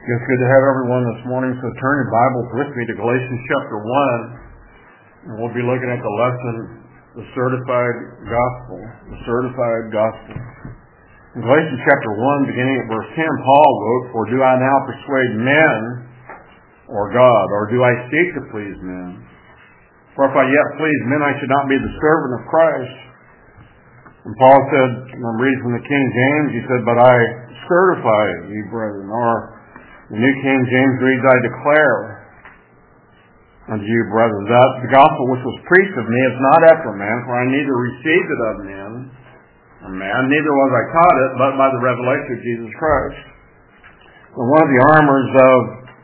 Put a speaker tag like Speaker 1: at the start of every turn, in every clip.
Speaker 1: It's good to have everyone this morning, so turn your Bibles with me to Galatians chapter 1, and we'll be looking at the lesson, the certified gospel. The certified gospel. In Galatians chapter 1, beginning at verse 10, Paul wrote, "For do I now persuade men or God, or do I seek to please men? For if I yet please men, I should not be the servant of Christ." And Paul said, and I'm reading from the King James, he said, "But I certify you, brethren," or the New King James reads, "I declare unto you, brethren, that the gospel which was preached of me is not after man, for I neither received it of man, neither was I taught it, but by the revelation of Jesus Christ." So one of the armors of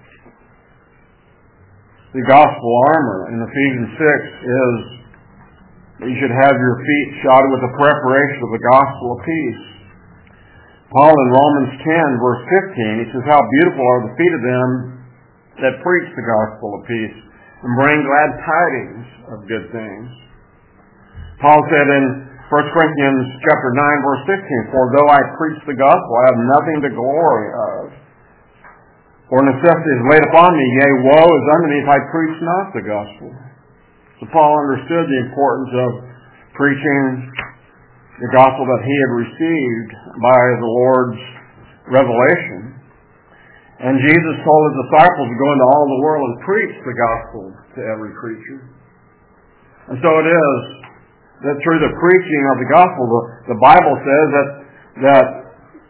Speaker 1: the gospel armor in Ephesians 6 is that you should have your feet shodded with the preparation of the gospel of peace. Paul in Romans 10, verse 15, he says, "How beautiful are the feet of them that preach the gospel of peace and bring glad tidings of good things." Paul said in 1 Corinthians chapter 9, verse 16, "For though I preach the gospel, I have nothing to glory of. For necessity is laid upon me, yea, woe is unto me if I preach not the gospel." So Paul understood the importance of preaching the gospel that he had received by the Lord's revelation. And Jesus told his disciples to go into all the world and preach the gospel to every creature. And so it is that through the preaching of the gospel, the Bible says that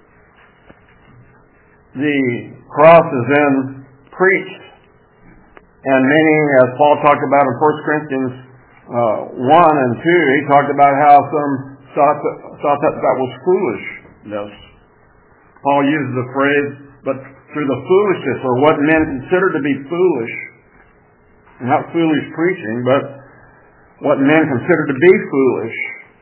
Speaker 1: the cross is then preached. And many, as Paul talked about in 1 Corinthians 1 and 2, he talked about how some thought that was foolishness. Paul uses the phrase, "but through the foolishness," or what men consider to be foolish, not foolish preaching, but what men consider to be foolish,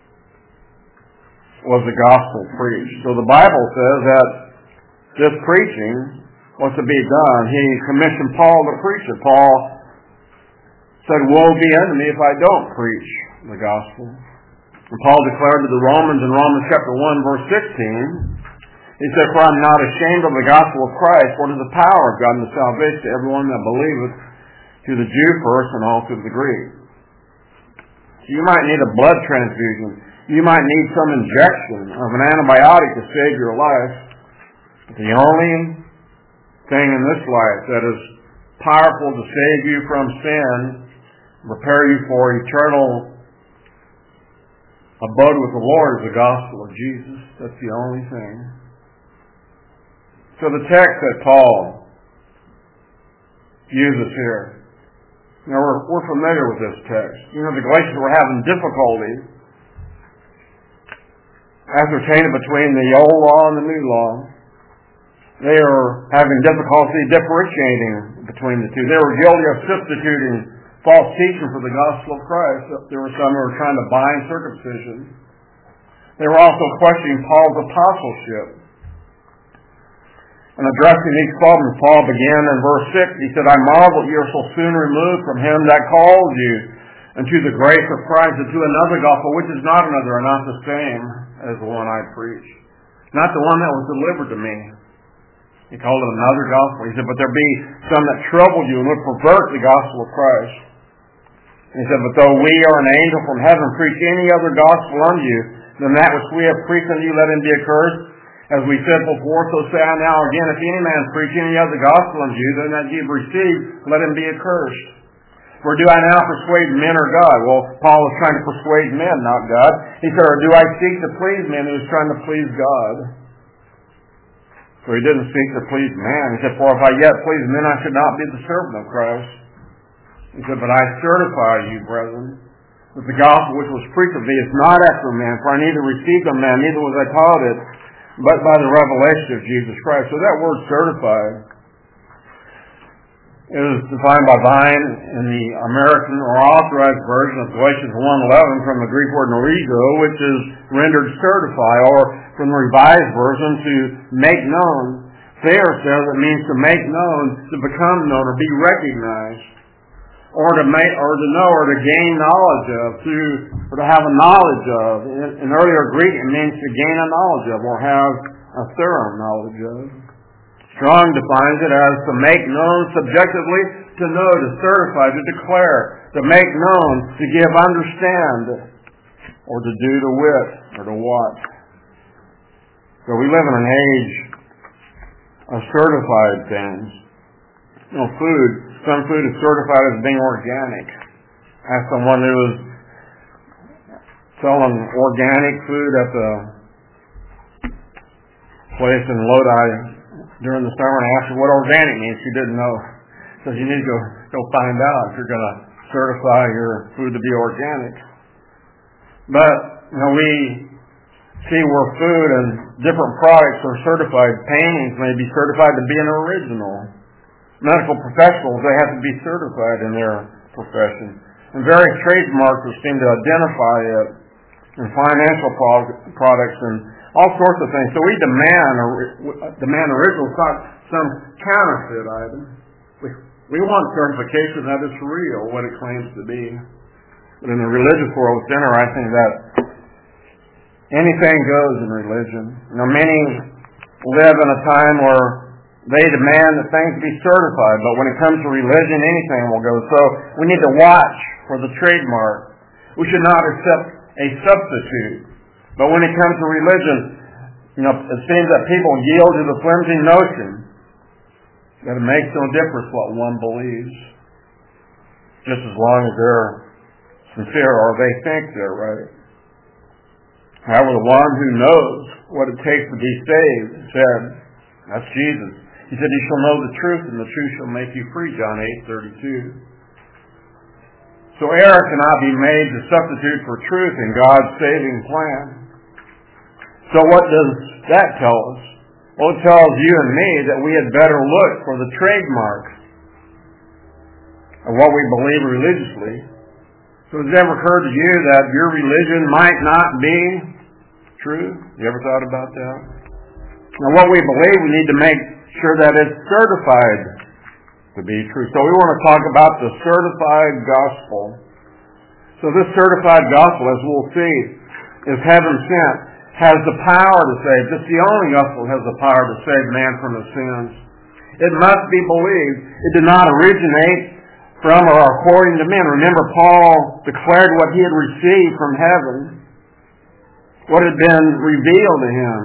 Speaker 1: was the gospel preached. So the Bible says that this preaching was to be done. He commissioned Paul to preach it. Paul said, "Woe be unto me if I don't preach the gospel." And Paul declared to the Romans in Romans chapter 1, verse 16, he said, "For I am not ashamed of the gospel of Christ, for it is the power of God and the salvation to everyone that believeth, to the Jew first and also to the Greek." So you might need a blood transfusion. You might need some injection of an antibiotic to save your life. But the only thing in this life that is powerful to save you from sin, prepare you for eternal abode with the Lord, is the gospel of Jesus. That's the only thing. So the text that Paul uses here, we're familiar with this text. The Galatians were having difficulty ascertaining between the old law and the new law. They are having difficulty differentiating between the two. They were guilty of substituting false teaching for the gospel of Christ. There were some who were trying to bind circumcision. They were also questioning Paul's apostleship. And addressing these problems, Paul began in verse 6. He said, "I marvel you are so soon removed from him that called you unto the grace of Christ, and to another gospel, which is not another, and not the same as the one I preach. Not the one that was delivered to me." He called it another gospel. He said, "But there be some that trouble you and would pervert the gospel of Christ." He said, "But though we or an angel from heaven preach any other gospel unto you than that which we have preached unto you, let him be accursed. As we said before, so say I now again, if any man preach any other gospel unto you than that ye have received, let him be accursed. For do I now persuade men or God?" Well, Paul was trying to persuade men, not God. He said, "Or do I seek to please men?" He was trying to please God. So he didn't seek to please man. He said, "For if I yet please men, I should not be the servant of Christ." He said, "But I certify you, brethren, that the gospel which was preached of thee is not after man, for I neither received of man, neither was I taught it, but by the revelation of Jesus Christ." So that word "certified" is defined by Vine in the American or Authorized Version of Galatians 1:11 from the Greek word "norego," which is rendered "certify," or from the Revised Version, "to make known." Thayer says it means to make known, to become known, or be recognized, or to make, or to know, or to gain knowledge of, or to have a knowledge of. In earlier Greek, it means to gain a knowledge of, or have a thorough knowledge of. Strong defines it as to make known subjectively, to know, to certify, to declare, to make known, to give, understand, or to do, to wit, or to watch. So we live in an age of certified things. Food. Some food is certified as being organic. I asked someone who was selling organic food at the place in Lodi during the summer, and I asked her what organic means. She didn't know. So you need to go find out if you're going to certify your food to be organic. But we see where food and different products are certified. Paintings may be certified to be an original. Medical professionals, they have to be certified in their profession. And various trademarks seem to identify it, and financial products and all sorts of things. So we demand originals, not some counterfeit item. We want certification that it's real, what it claims to be. But in the religious world, it's interesting that anything goes in religion. Many live in a time where they demand that things be certified, but when it comes to religion, anything will go. So we need to watch for the trademark. We should not accept a substitute. But when it comes to religion, it seems that people yield to the flimsy notion that it makes no difference what one believes, just as long as they're sincere or they think they're right. However, the one who knows what it takes to be saved said, that's Jesus. He said, "You shall know the truth, and the truth shall make you free," John 8:32. So error cannot be made to substitute for truth in God's saving plan. So what does that tell us? Well, it tells you and me that we had better look for the trademark of what we believe religiously. So has it ever occurred to you that your religion might not be true? You ever thought about that? Now, what we believe, we need to make sure that it's certified to be true. So we want to talk about the certified gospel. So this certified gospel, as we'll see, is heaven sent, has the power to save. It's the only gospel that has the power to save man from his sins. It must be believed. It did not originate from or according to men. Remember, Paul declared what he had received from heaven, what had been revealed to him.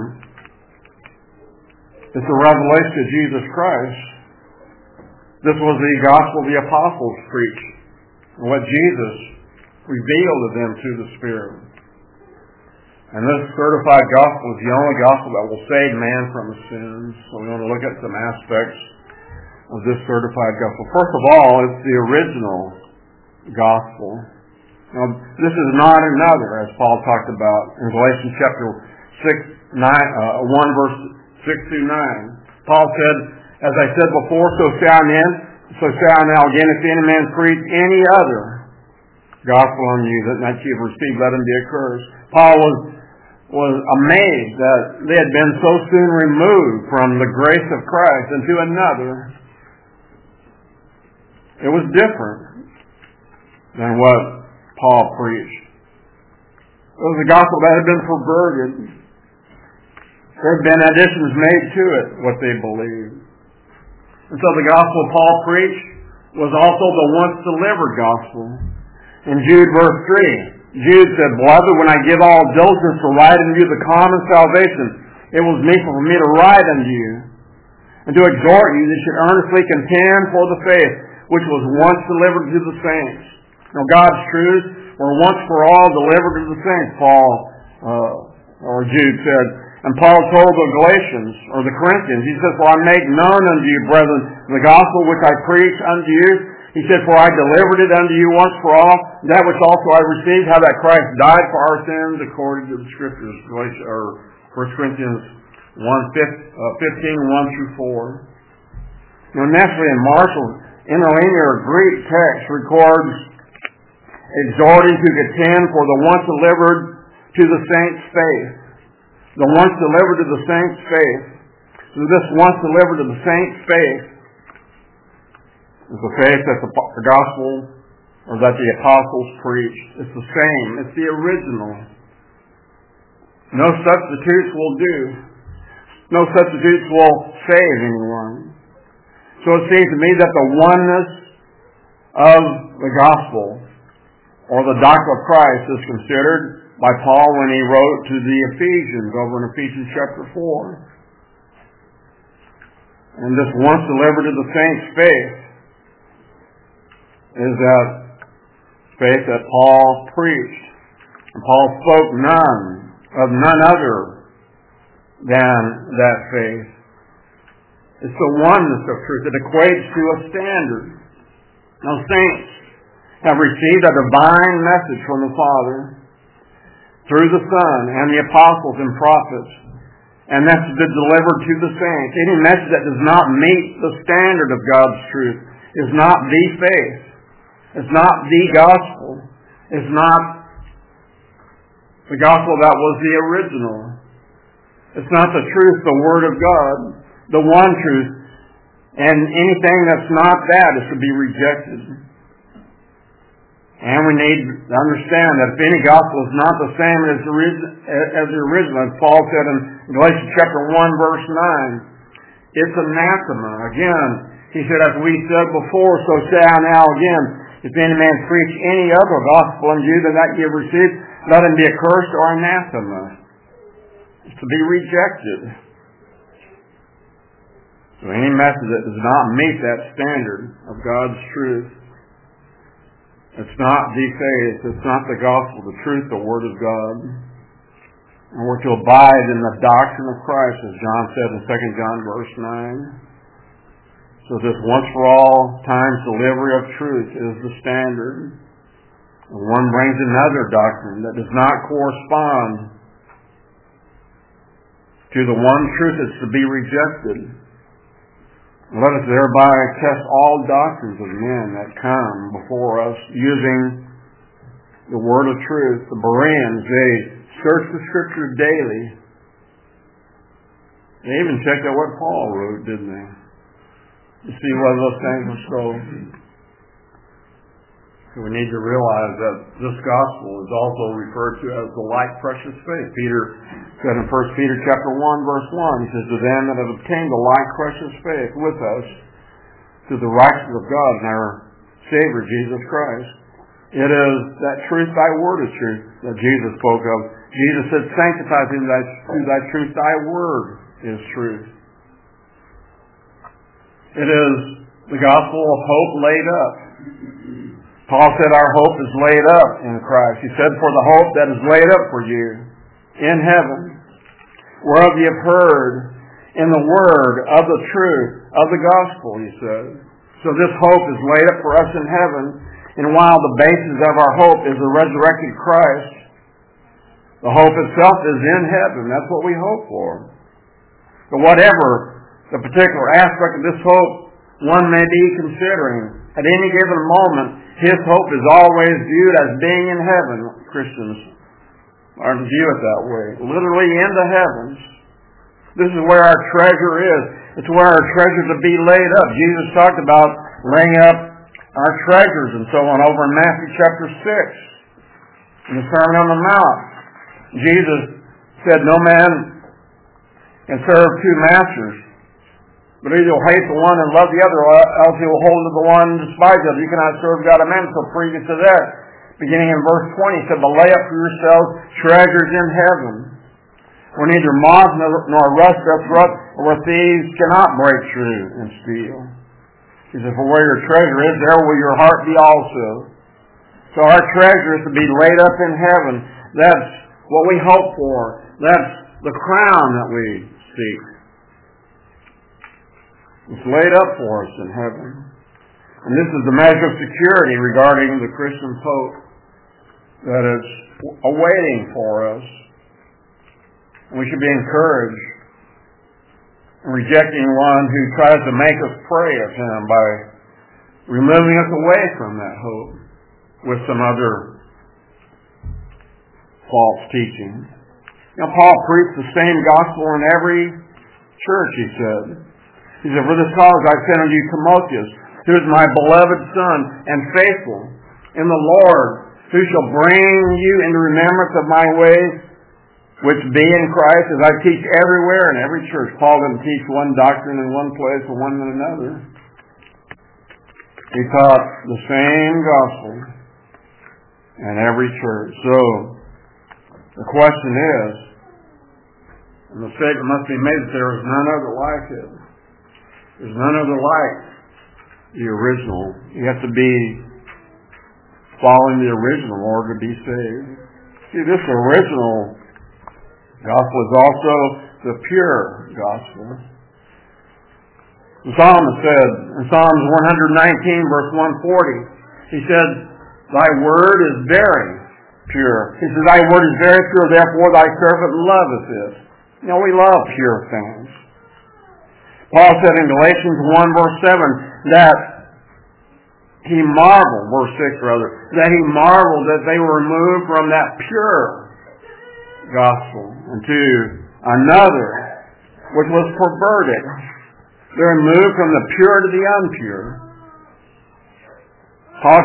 Speaker 1: It's the revelation of Jesus Christ. This was the gospel the apostles preached, what Jesus revealed to them through the Spirit. And this certified gospel is the only gospel that will save man from his sins. So we want to look at some aspects of this certified gospel. First of all, it's the original gospel. Now, this is not another, as Paul talked about in Galatians chapter 1, verse 6 through 9. Paul said, "As I said before, so say I now again, if any man preach any other gospel on you that you have received, let him be accursed." Paul was amazed that they had been so soon removed from the grace of Christ into another. It was different than what Paul preached. It was a gospel that had been perverted. There had been additions made to it, what they believed. And so the gospel Paul preached was also the once delivered gospel. In Jude verse 3, Jude said, "Beloved, when I give all diligence to write unto you the common salvation, it was needful for me to write unto you, and to exhort you that you should earnestly contend for the faith, which was once delivered to the saints." Now God's truths were once for all delivered to the saints, Jude said. And Paul told the Galatians, or the Corinthians, he says, "For I make known unto you, brethren, the gospel which I preach unto you." He said, "For I delivered it unto you once for all, that which also I received, how that Christ died for our sins according to the Scriptures." 1 Corinthians 15, 1 through 4. Now, Nestle and Marshall's interlinear Greek text records exhorting to contend for the once delivered to the saints' faith. The once delivered to the saints' faith. So this once delivered to the saints' faith is the faith that the gospel or that the apostles preached. It's the same. It's the original. No substitutes will do. No substitutes will save anyone. So it seems to me that the oneness of the gospel, or the doctrine of Christ, is considered by Paul when he wrote to the Ephesians, over in Ephesians chapter 4. And this once delivered to the saints' faith is that faith that Paul preached. And Paul spoke of none other than that faith. It's the oneness of truth. It equates to a standard. Now, saints have received a divine message from the Father through the Son and the apostles and prophets, and that's been delivered to the saints. Any message that does not meet the standard of God's truth is not the faith. It's not the gospel. It's not the gospel that was the original. It's not the truth, the Word of God, the one truth. And anything that's not that is to be rejected. And we need to understand that if any gospel is not the same as the original, as Paul said in Galatians chapter 1, verse 9, it's anathema. Again, he said, as we said before, so say I now again, if any man preach any other gospel unto you than that ye have received, let him be accursed or anathema. It's to be rejected. So any message that does not meet that standard of God's truth, it's not the faith, it's not the gospel, the truth, the Word of God. And we're to abide in the doctrine of Christ, as John said in 2 John verse 9. So this once for all times delivery of truth is the standard. And one brings another doctrine that does not correspond to the one truth that's to be rejected. Let us thereby test all doctrines of men that come before us using the word of truth. The Bereans, they searched the Scriptures daily. They even checked out what Paul wrote, didn't they? To see whether those things were so. So we need to realize that this gospel is also referred to as the like precious faith. Peter said in 1 Peter chapter 1, verse 1, he says, to them that have obtained the like precious faith with us through the righteousness of God and our Savior, Jesus Christ. It is that truth, thy word is truth, that Jesus spoke of. Jesus said, sanctify through thy truth, thy word is truth. It is the gospel of hope laid up. Paul said our hope is laid up in Christ. He said, for the hope that is laid up for you in heaven, whereof ye have heard in the word of the truth of the gospel, he said. So this hope is laid up for us in heaven, and while the basis of our hope is the resurrected Christ, the hope itself is in heaven. That's what we hope for. But whatever the particular aspect of this hope one may be considering, at any given moment, his hope is always viewed as being in heaven. Christians are to view it that way. Literally in the heavens. This is where our treasure is. It's where our treasure is to be laid up. Jesus talked about laying up our treasures and so on over in Matthew chapter 6. In the Sermon on the Mount. Jesus said, no man can serve two masters. But either he'll hate the one and love the other, or else he will hold to the one and despise the other. You cannot serve God and man. So previous to that, beginning in verse 20, he said, but lay up for yourselves treasures in heaven, where neither moth nor rust doth rot, or where thieves cannot break through and steal. He said, for where your treasure is, there will your heart be also. So our treasure is to be laid up in heaven. That's what we hope for. That's the crown that we seek. It's laid up for us in heaven. And this is the measure of security regarding the Christian's hope, that it's awaiting for us. And we should be encouraged in rejecting one who tries to make us pray of him by removing us away from that hope with some other false teaching. Now, Paul preached the same gospel in every church, he said. He said, for this cause I sent unto you Timotheus, who is my beloved son and faithful in the Lord, who shall bring you into remembrance of my ways which be in Christ, as I teach everywhere in every church. Paul didn't teach one doctrine in one place and one in another. He taught the same gospel in every church. So, the question is, and the statement must be made that there is none other like it. There's none other like the original. You have to be following the original in order to be saved. See, this original gospel is also the pure gospel. The psalmist said in Psalms 119, verse 140, he said, Thy word is very pure. He says, Thy word is very pure, therefore Thy servant loveth it. You know, we love pure things. Paul said in Galatians 1, verse 7, that he marveled, verse 6 rather, that he marveled that they were removed from that pure gospel into another which was perverted. They're moved from the pure to the impure. Paul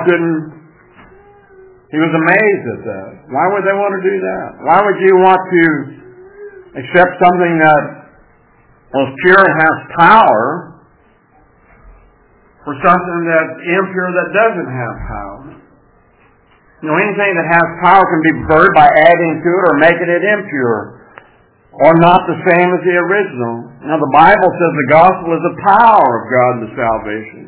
Speaker 1: he was amazed at that. Why would they want to do that? Why would you want to accept something that was pure and has power for something that's impure that doesn't have power? You know, anything that has power can be perverted by adding to it or making it impure, or not the same as the original. Now, the Bible says the gospel is the power of God unto salvation.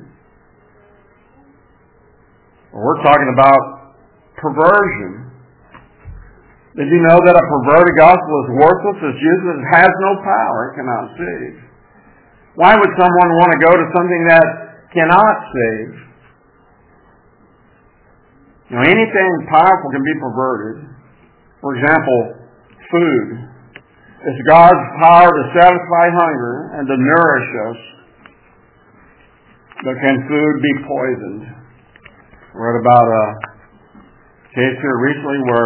Speaker 1: Well, we're talking about perversion. Did you know that a perverted gospel is worthless? It's useless. It has no power. It cannot save. Why would someone want to go to something that cannot save? You know, anything powerful can be perverted. For example, food. It's God's power to satisfy hunger and to nourish us. But can food be poisoned? I read about a case here recently where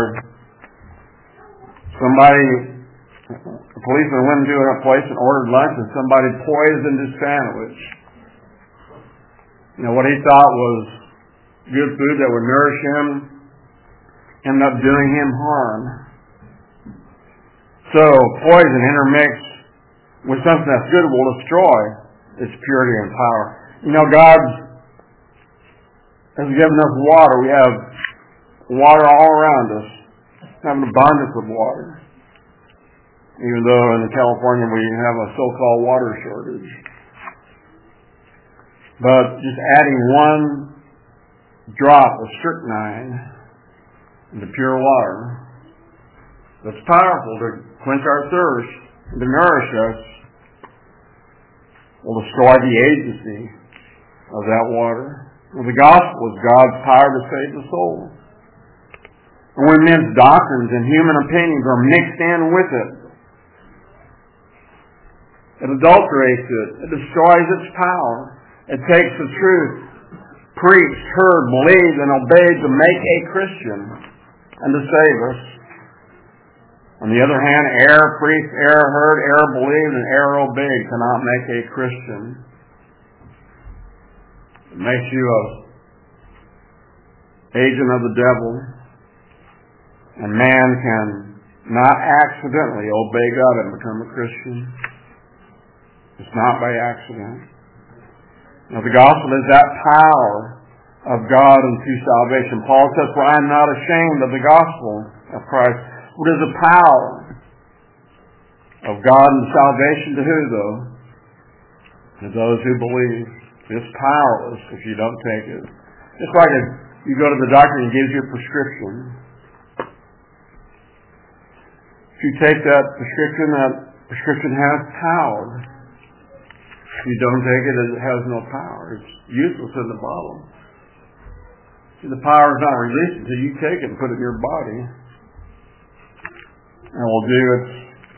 Speaker 1: a policeman went into a place and ordered lunch, and somebody poisoned his sandwich. You know, what he thought was good food that would nourish him ended up doing him harm. So, poison intermixed with something that's good will destroy its purity and power. You know, God has given us water. We have water all around us. We have an abundance of water. Even though in California we have a so-called water shortage. But just adding one drop of strychnine into pure water that's powerful to quench our thirst and to nourish us will destroy the agency of that water. Well, the gospel is God's power to save the soul. And when men's doctrines and human opinions are mixed in with it, it adulterates it. It destroys its power. It takes the truth preached, heard, believed, and obeyed to make a Christian and to save us. On the other hand, error preached, error heard, error believed, and error obeyed cannot make a Christian. It makes you an agent of the devil. And man can not accidentally obey God and become a Christian. It's not by accident. Now, the gospel is that power of God unto salvation. Paul says, For I am not ashamed of the gospel of Christ. What is the power of God unto salvation to who, though? To those who believe. It's powerless if you don't take it. Just like if you go to the doctor and he gives you a prescription. If you take that prescription has power. If you don't take it, it has no power. It's useless in the bottle. See, the power is not released until you take it and put it in your body. And will do its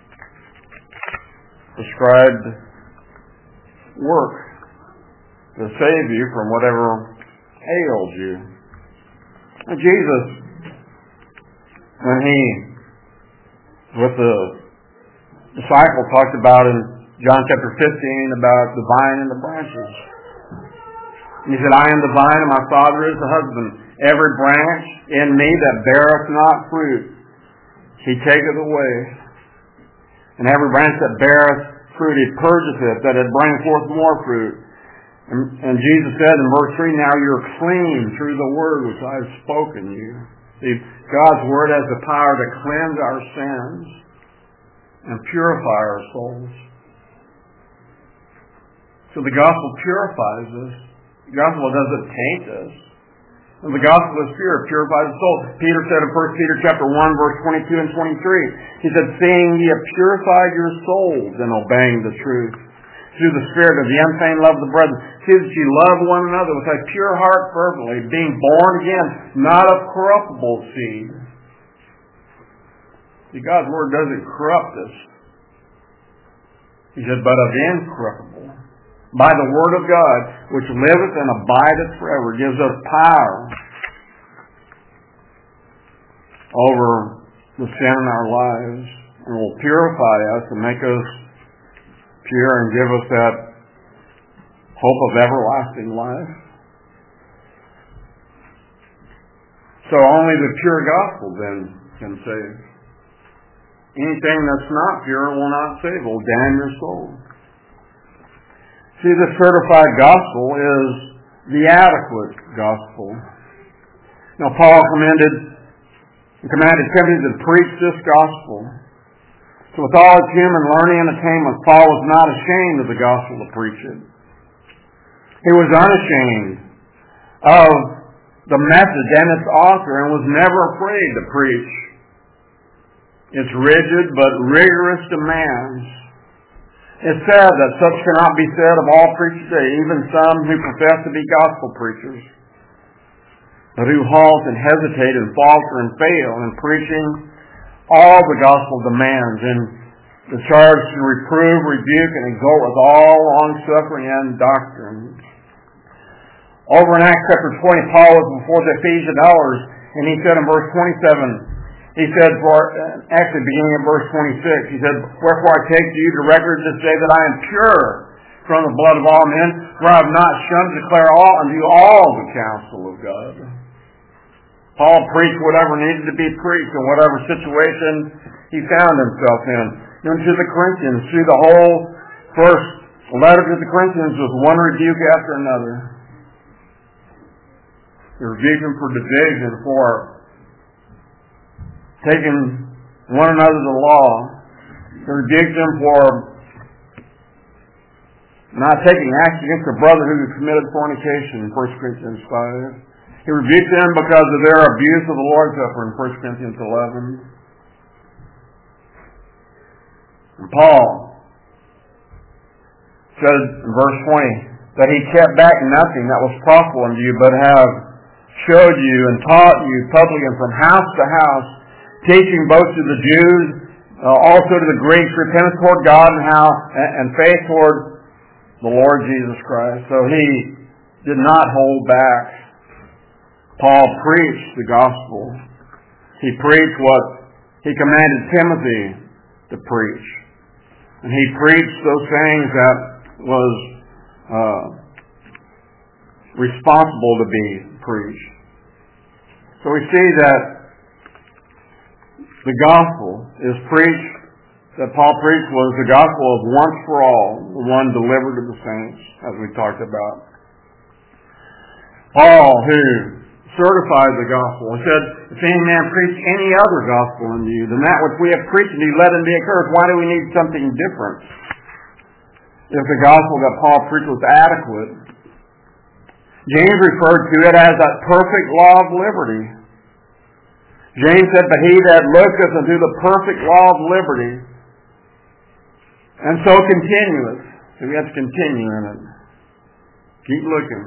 Speaker 1: prescribed work to save you from whatever ails you. And Jesus, when he, with the disciple, talked about in John chapter 15 about the vine and the branches. He said, I am the vine and my Father is the husband. Every branch in me that beareth not fruit, he taketh away. And every branch that beareth fruit he purgeth it, that it bring forth more fruit. And Jesus said in verse 3, now you're clean through the word which I have spoken you. See, God's word has the power to cleanse our sins and purify our souls. So the gospel purifies us. The gospel doesn't taint us. And the gospel is pure, it purifies the soul. Peter said in 1 Peter chapter 1, verse 22 and 23, he said, seeing ye have purified your souls in obeying the truth, through the Spirit of the unfeigned love of the brethren, see that ye love one another with a pure heart fervently, being born again, not of corruptible seed. See, God's word doesn't corrupt us. He said, but of incorruptible. By the word of God, which liveth and abideth forever, gives us power over the sin in our lives, and will purify us and make us pure and give us that hope of everlasting life. So only the pure gospel then can save. Anything that's not pure will not save, will damn your soul. See, the certified gospel is the adequate gospel. Now, Paul commanded Timothy to preach this gospel. So with all its human learning and attainment, Paul was not ashamed of the gospel to preach it. He was unashamed of the message and its author and was never afraid to preach its rigid but rigorous demands. It said that such cannot be said of all preachers today, even some who profess to be gospel preachers, but who halt and hesitate and falter and fail in preaching all the gospel demands, and the charge to reprove, rebuke, and exhort with all long-suffering and doctrine. Over in Acts chapter 20, Paul was before the Ephesian elders, and he said in verse 27, he said, actually beginning in verse 26, he said, wherefore I take to you to record this day that I am pure from the blood of all men, for I have not shunned to declare unto all the counsel of God. Paul preached whatever needed to be preached in whatever situation he found himself in. And to the Corinthians, through the whole first letter to the Corinthians was one rebuke after another. He rebuked them for division, for taking one another to law. He rebuked them for not taking action against a brother who had committed fornication in 1 Corinthians 5. He rebuked them because of their abuse of the Lord's Supper in 1 Corinthians 11. And Paul said in verse 20 that he kept back nothing that was profitable unto you, but have showed you and taught you publicly and from house to house, teaching both to the Jews, also to the Greeks, repentance toward God and faith toward the Lord Jesus Christ. So he did not hold back. Paul preached the gospel. He preached what he commanded Timothy to preach. And he preached those things that was responsible to be preached. So we see that the gospel is preached, that Paul preached was the gospel of once for all, the one delivered to the saints, as we talked about. Paul, who certified the gospel, he said, if any man preach any other gospel unto you than that which we have preached unto you, let him be accursed. Why do we need something different? If the gospel that Paul preached was adequate. James referred to it as a perfect law of liberty. James said, but he that looketh unto the perfect law of liberty, and so continueth. So we have to continue in it. Keep looking.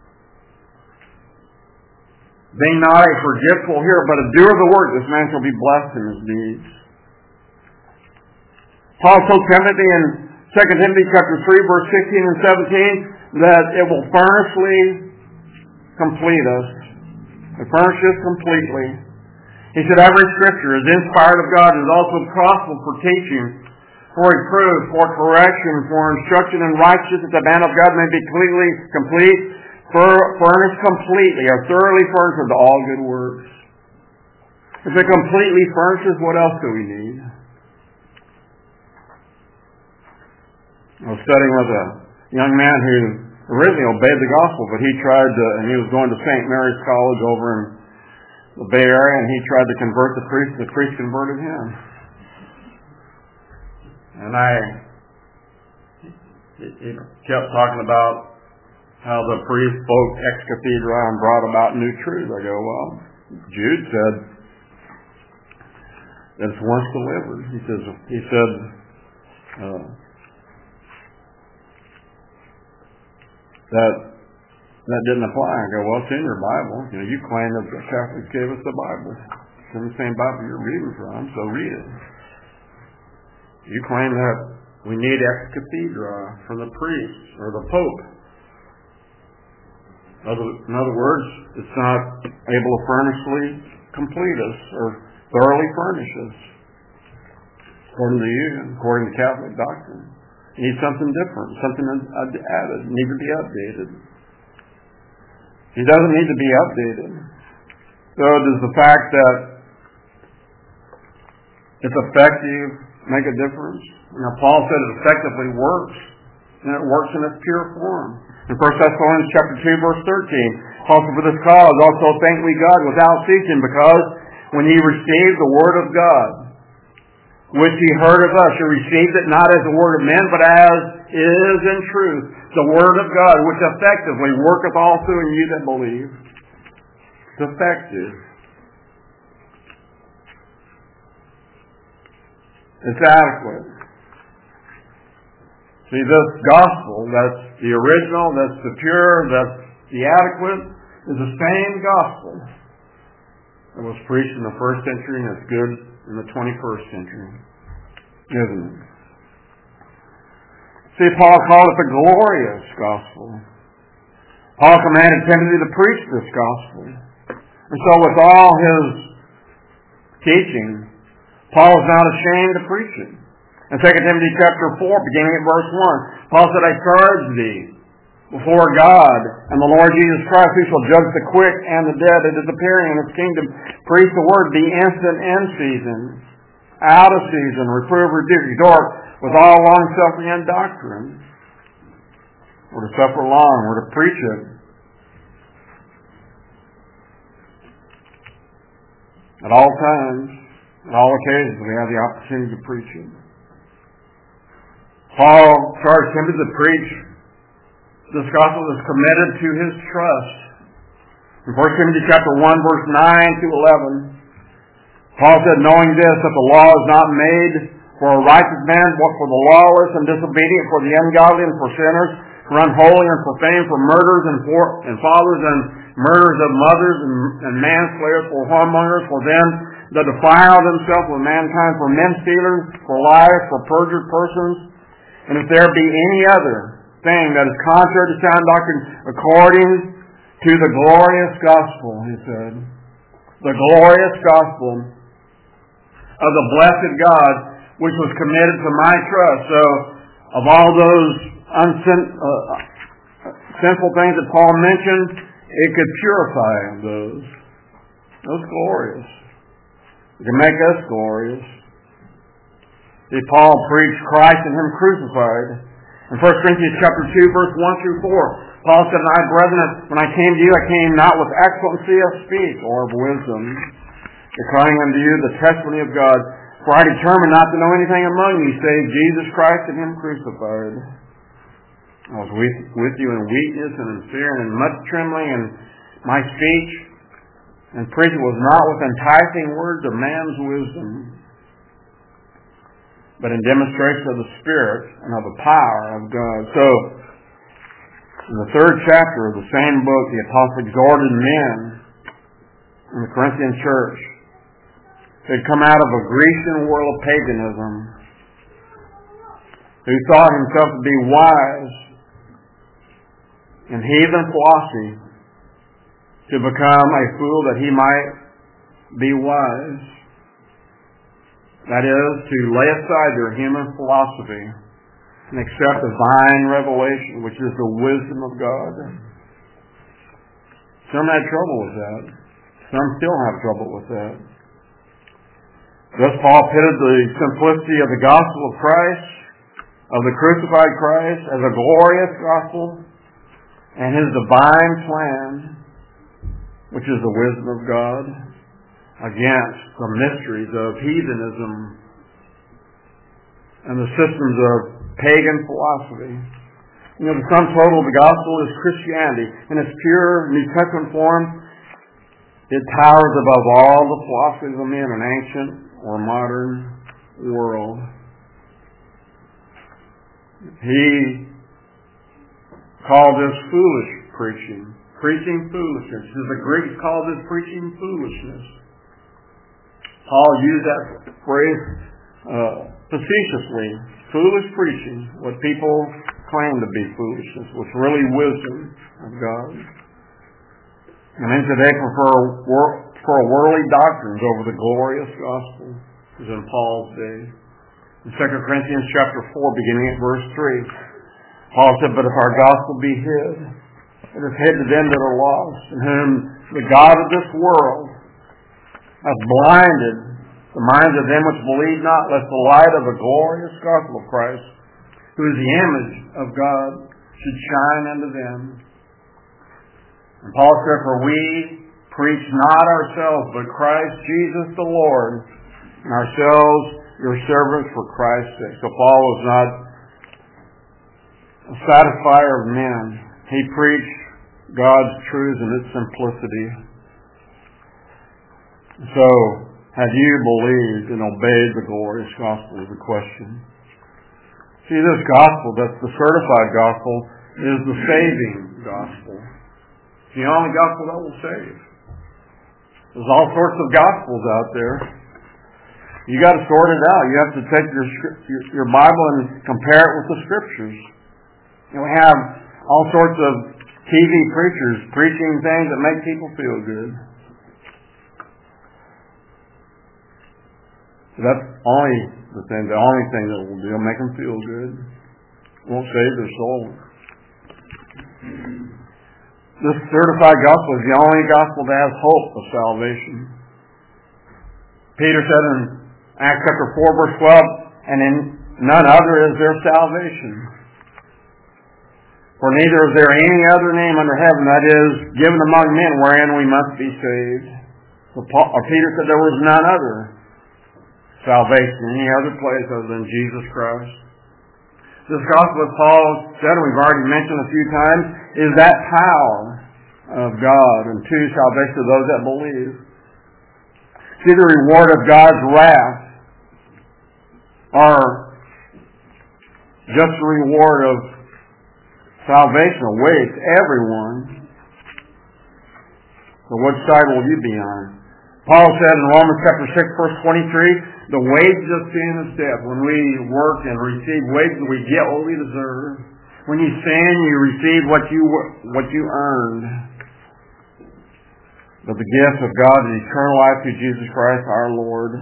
Speaker 1: Being not a forgetful hearer, but a doer of the word, this man shall be blessed in his deeds. Paul told Timothy in 2 Timothy chapter 3, verse 16 and 17, that it will furnishly complete us. It furnishes completely. He said, every scripture is inspired of God and is also profitable for teaching, for reproof, for correction, for instruction in righteousness, that the man of God may be completely complete, furnished completely, or thoroughly furnished unto all good works. If it completely furnishes, what else do we need? I was studying with a young man who originally obeyed the gospel, but he tried to, and he was going to St. Mary's College over in the Bay Area, and he tried to convert the priest. The priest converted him. And he kept talking about how the priest spoke ex cathedra and brought about new truth. I go, well, Jude said that it's once delivered. He said, that didn't apply. I go, well, it's in your Bible. You know, you claim that the Catholics gave us the Bible. It's in the same Bible you're reading from, so read it. You claim that we need ex cathedra from the priest or the Pope. In other words, it's not able to furnishly complete us or thoroughly furnish us. According to you, according to Catholic doctrine. You need something different, something added, need to be updated. He doesn't need to be updated. So does the fact that it's effective make a difference? Now Paul said it effectively works, and it works in its pure form. In 1 Thessalonians chapter 2, verse 13, Paul said, for this cause also thank we God without ceasing, because when ye received the word of God, which ye heard of us, you received it not as the word of men, but as is in truth the word of God, which effectively worketh also in you that believe. It's effective. It's adequate. See, this gospel, that's the original, that's the pure, that's the adequate, is the same gospel that was preached in the first century and it's good in the 21st century, isn't it? See, Paul called it the glorious gospel. Paul commanded Timothy to preach this gospel. And so with all his teaching, Paul is not ashamed to preach it. In 2 Timothy chapter 4, beginning at verse 1, Paul said, I charge thee before God and the Lord Jesus Christ, who shall judge the quick and the dead at his appearing in his kingdom. Preach the word, be instant in season, out of season, reprove, rebuke, exhort, with all long-suffering and doctrine. We're to suffer long, we're to preach it. At all times, at all occasions, we have the opportunity to preach it. Paul charged Timothy to preach this gospel is committed to his trust. In 1 Timothy chapter 1, verse 9 to 11, Paul said, knowing this, that the law is not made for a righteous man, but for the lawless and disobedient, for the ungodly and for sinners, for unholy and profane, for murderers and fathers and murderers of mothers and manslayers, for whoremongers, for them that defile themselves with mankind, for men stealers, for liars, for perjured persons. And if there be any other thing that is contrary to sound doctrine, according to the glorious gospel, he said, the glorious gospel of the blessed God, which was committed to my trust. So, of all those sinful things that Paul mentioned, it could purify those. Those glorious. It can make us glorious. See, Paul preached Christ and Him crucified. In 1 Corinthians chapter 2, verse 1 through 4, Paul said, and I, brethren, when I came to you, I came not with excellency of speech or of wisdom, declaring unto you the testimony of God. For I determined not to know anything among you, save Jesus Christ and Him crucified. I was with you in weakness and in fear and in much trembling, and my speech and preaching was not with enticing words of man's wisdom, but in demonstration of the Spirit and of the power of God. So, in the 3rd chapter of the same book, the apostle exhorted men in the Corinthian church who had come out of a Grecian world of paganism, who thought himself to be wise in heathen philosophy, to become a fool that he might be wise. That is, to lay aside their human philosophy and accept divine revelation, which is the wisdom of God. Some had trouble with that. Some still have trouble with that. Thus Paul pitted the simplicity of the gospel of Christ of the crucified Christ as a glorious gospel and His divine plan, which is the wisdom of God, against the mysteries of heathenism and the systems of pagan philosophy. You know, the sum total of the gospel is Christianity. In its pure New Testament form, it towers above all the philosophies of men in ancient or modern world. He called this foolish preaching. Preaching foolishness. The Greeks called this preaching foolishness. Paul used that phrase facetiously. Foolish preaching, what people claim to be foolishness, was really wisdom of God. And then today for worldly doctrines over the glorious gospel, as in Paul's day. In 2 Corinthians chapter 4, beginning at verse 3, Paul said, "But if our gospel be hid, it is hid to them that are lost, in whom the God of this world hath blinded the minds of them which believe not, lest the light of the glorious gospel of Christ, who is the image of God, should shine unto them." And Paul said, "For we preach not ourselves, but Christ Jesus the Lord, and ourselves your servants for Christ's sake." So Paul was not a satisfier of men. He preached God's truths in its simplicity. So, have you believed and obeyed the glorious gospel is the question. See, this gospel, that's the certified gospel, is the saving gospel. It's the only gospel that will save. There's all sorts of gospels out there. You got to sort it out. You have to take your Bible and compare it with the Scriptures. And we have all sorts of TV preachers preaching things that make people feel good. That's only thing that will do. It'll make them feel good. It won't save their soul. This certified gospel is the only gospel that has hope of salvation. Peter said in Acts chapter 4, verse 12, "And in none other is there salvation. For neither is there any other name under heaven that is given among men wherein we must be saved." Peter said there was none other salvation in any other place other than Jesus Christ. This gospel, as Paul said, and we've already mentioned a few times, is that power of God unto salvation to those that believe. See, the reward of God's wrath are just the reward of salvation awaits everyone. So which side will you be on? Paul said in Romans chapter 6, verse 23, "The wages of sin is death." When we work and receive wages, we get what we deserve. When you sin, you receive what you earned. But the gift of God is eternal life through Jesus Christ our Lord.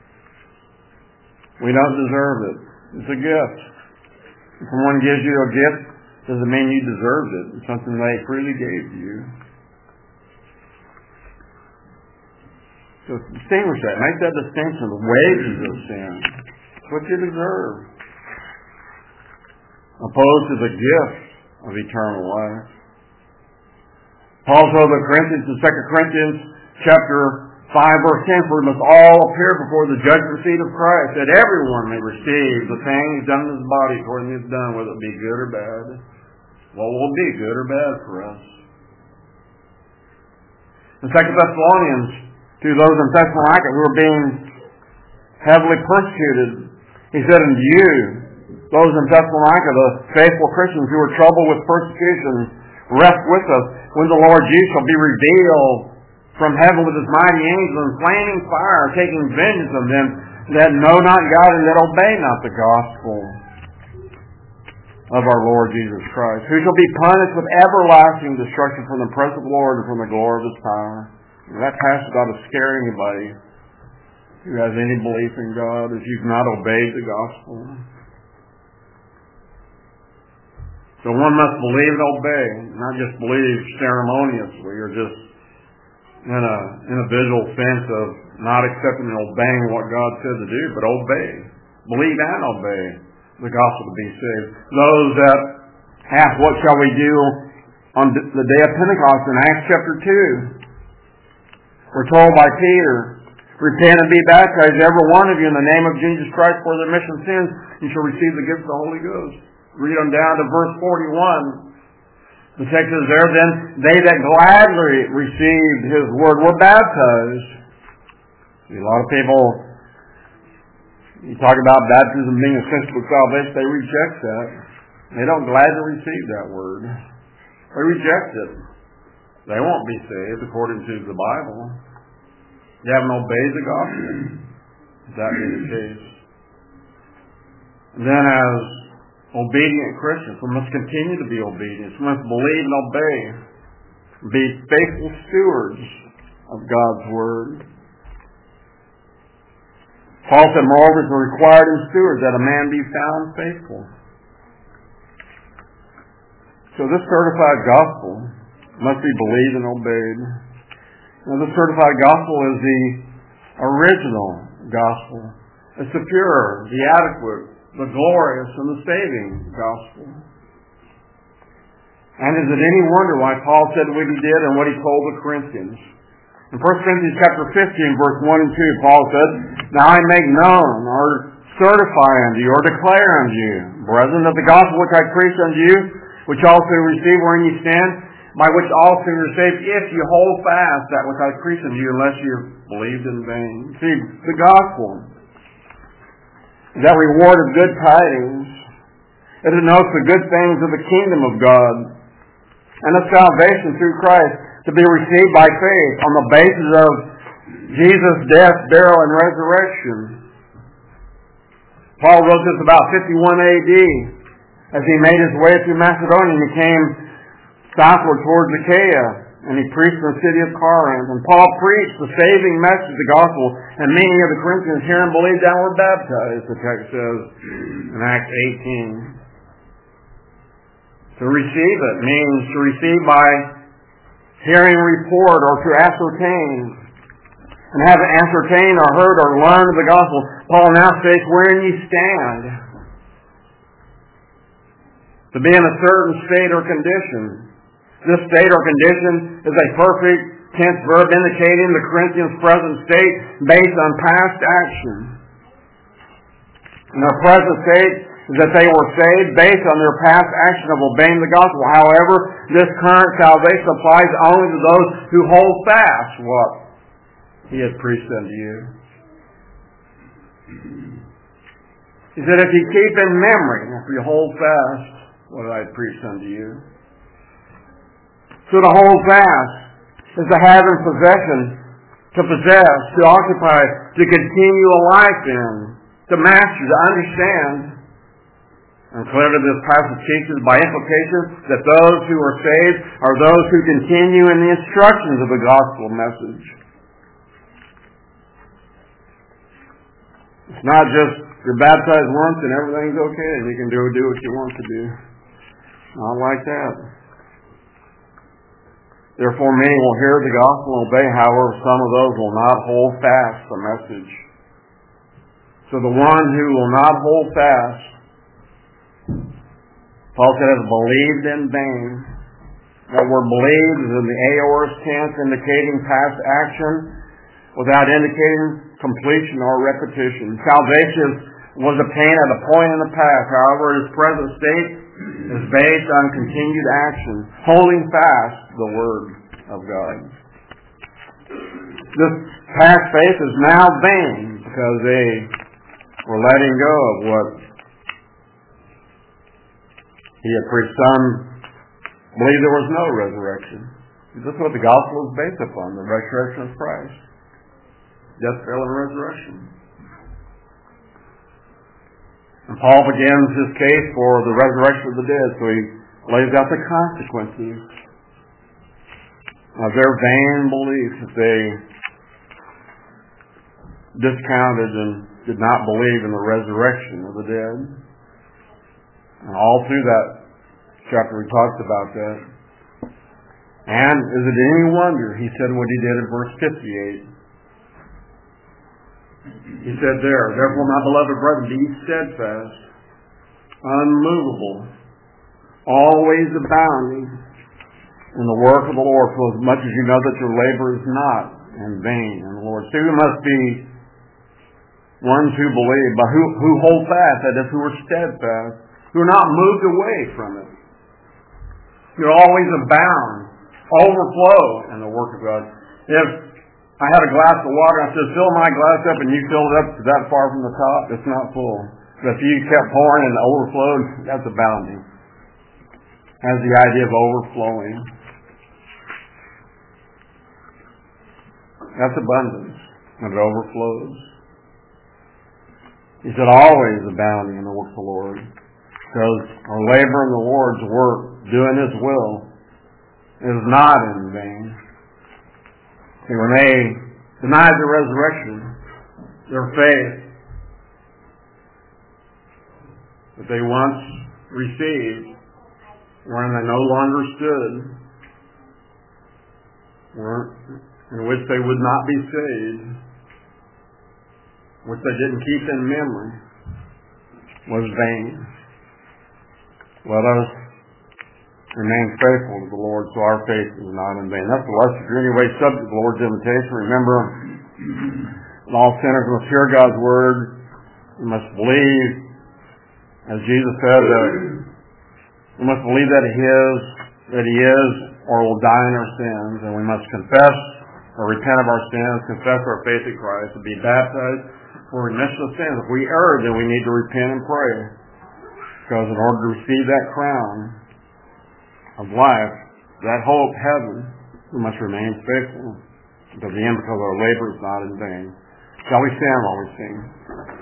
Speaker 1: We don't deserve it. It's a gift. If someone gives you a gift, doesn't mean you deserved it. It's something they freely gave to you. So distinguish that. Make that distinction. The wages of sin. It's what you deserve. Opposed to the gift of eternal life. Paul told the Corinthians in 2 Corinthians chapter 5, verse 10, "For we must all appear before the judgment seat of Christ, that everyone may receive the things done in his body according to his done, whether it be good or bad." What will it be, good or bad for us? In 2 Thessalonians, to those in Thessalonica who were being heavily persecuted, he said, "And you, those in Thessalonica, the faithful Christians who are troubled with persecution, rest with us when the Lord Jesus shall be revealed from heaven with his mighty angels in flaming fire, taking vengeance on them that know not God and that obey not the gospel of our Lord Jesus Christ, who shall be punished with everlasting destruction from the presence of the Lord and from the glory of his power." And that passage ought to scare anybody who has any belief in God if you've not obeyed the gospel. So one must believe and obey, not just believe ceremoniously or just in a visual sense of not accepting and obeying what God said to do, but obey. Believe and obey. the gospel to be saved. Those that ask, what shall we do on the day of Pentecost in Acts chapter 2? We're told by Peter, repent and be baptized, every one of you, in the name of Jesus Christ for the remission of sins. You shall receive the gift of the Holy Ghost. Read on down to verse 41. The text is there, then they that gladly received His word were baptized. See, a lot of people, you talk about baptism being essential to salvation, they reject that. They don't gladly receive that word. They reject it. They won't be saved according to the Bible. They haven't obeyed the gospel. If that be the case. And then as obedient Christians, we must continue to be obedient. We must believe and obey. Be faithful stewards of God's word. Paul said, moreover, it is required in stewards that a man be found faithful. So this certified gospel must be believed and obeyed. Now, the certified gospel is the original gospel. It's the pure, the adequate, the glorious, and the saving gospel. And is it any wonder why Paul said what he did and what he told the Corinthians? In 1 Corinthians chapter 15, verse 1 and 2, Paul said, now I make known, or certify unto you, or declare unto you, brethren, that the gospel which I preach unto you, which also receive wherein you stand, by which also you are saved, if you hold fast that which I preach unto you, unless you believed in vain. See, the gospel is that reward of good tidings. It denotes the good things of the kingdom of God and of salvation through Christ to be received by faith on the basis of Jesus' death, burial, and resurrection. Paul wrote this about 51 AD as he made his way through Macedonia and he came southward towards Achaia, and he preached in the city of Corinth. And Paul preached the saving message of the gospel, and many of the Corinthians hear and believed and were baptized, the text says in Acts 18. To receive it means to receive by hearing a report or to ascertain. And having ascertained or heard or learned of the gospel, Paul now states wherein ye stand. To be in a certain state or condition. This state or condition is a perfect tense verb indicating the Corinthians' present state based on past action. And their present state is that they were saved based on their past action of obeying the gospel. However, this current salvation applies only to those who hold fast what He had preached unto you. He said, if you keep in memory, if you hold fast what I had preached unto you. So to hold fast is to have in possession, to possess, to occupy, to continue a life in, to master, to understand. And clearly this passage teaches by implication that those who are saved are those who continue in the instructions of the gospel message. It's not just you're baptized once and everything's okay and you can do what you want to do. Not like that. Therefore, many will hear the gospel and obey. However, some of those will not hold fast the message. So the one who will not hold fast, Paul said, has believed in vain. That word believed is in the aorist tense, indicating past action without indicating completion or repetition. Salvation was obtained at a point in the past. However, his present state is based on continued action, holding fast the Word of God. This past faith is now vain because they were letting go of what he had preached. Some believed there was no resurrection. This is what the gospel is based upon, the resurrection of Christ. Death, burial, and resurrection. And Paul begins his case for the resurrection of the dead, so he lays out the consequences of their vain beliefs that they discounted and did not believe in the resurrection of the dead. And all through that chapter we talked about that. And is it any wonder he said what he did in verse 58? He said there, therefore, my beloved brethren, be steadfast, unmovable, always abounding in the work of the Lord, for as much as you know that your labor is not in vain in the Lord. So we must be ones who believe, but who hold fast, that is, who are steadfast, who are not moved away from it. You're always abound, overflow in the work of God. If I had a glass of water, I said, fill my glass up, and you filled it up to that far from the top, it's not full. But if you kept pouring and overflowed, that's abounding. Has the idea of overflowing. That's abundance when it overflows. He said, always abounding in the work of the Lord. Because our labor in the Lord's work, doing His will, is not in vain. See, when they denied the resurrection, their faith that they once received, wherein they no longer stood, in which they would not be saved, which they didn't keep in memory, was vain. Let us remain faithful to the Lord, so our faith is not in vain. That's the lesson. If you're anyway subject to the Lord's invitation, remember, all sinners must hear God's word. We must believe, as Jesus said, that we must believe that He is, or will die in our sins, and we must confess or repent of our sins, confess our faith in Christ, and be baptized for remission of sins. If we err, then we need to repent and pray. Because in order to receive that crown of life, that hope, heaven, we must remain faithful until the end, because our labor is not in vain. Shall we stand while we sing?